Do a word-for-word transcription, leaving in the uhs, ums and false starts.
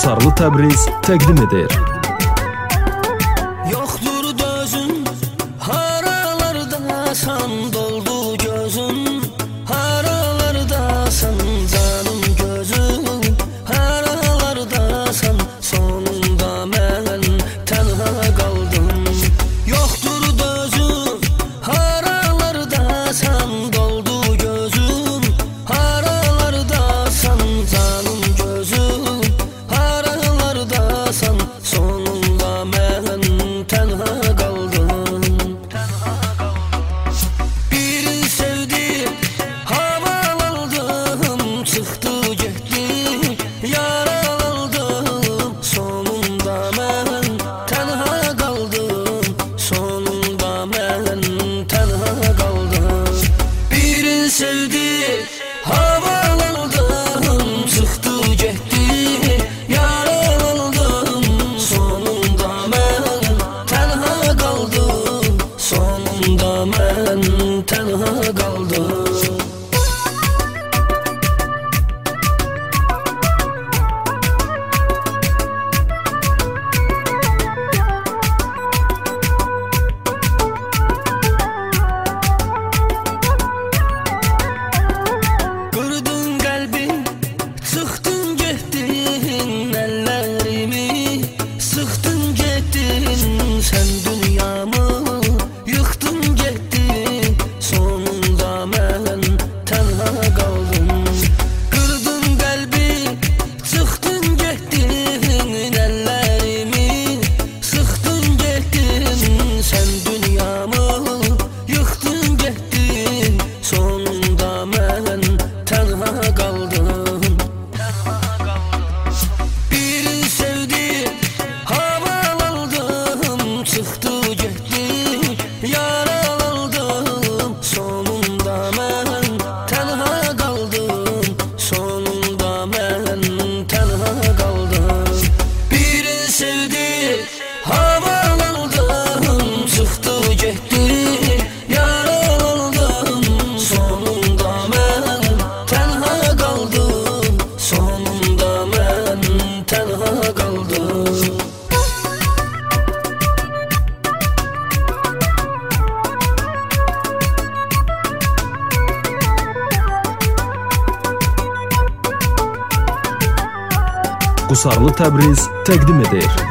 Qusarlı Təbriz təqdim edir. Yoxdur dözün, haralardasan doldu gözün, haralardasan canım gözüm, haralardasan sonunda mən tənha qaldım. Yoxdur dözün, haralardasan doldu gözüm, haralardasan canım gözüm, haralardasan sonunda mən tənha qaldım. Birini sevdim, havalandım, çıxdı getdi, yaralandım, sonunda mən tənha qaldım, sonunda mən tənha qaldım. Birini sevdim, havalandım, çıxdı getdi, yaralandım, sonunda mən tənha qaldım, sonunda mən tənha qaldım. Qırdın qəlbi, çıxdın getdin əllərimi, sıxdın getdin sən dünyamı, yıxdın getdin, sonunda mən tənha qaldım. Qırdın qəlbi, çıxdın getdin əllərimi, sıxdın getdin sən dünyamı, yıxdın getdin, sonunda mən tənha qaldım. Birini sevdim, havalandım, çıxdı getdi, yaralandım, sonunda mən tənha qaldım, sonunda mən tənha qaldım. Birini sevdim, havalandım, çıxdı getdi, yaralandım, sonunda mən tənha qaldım, sonunda mən tənha qaldım. Qusarlı Təbriz təqdim edir.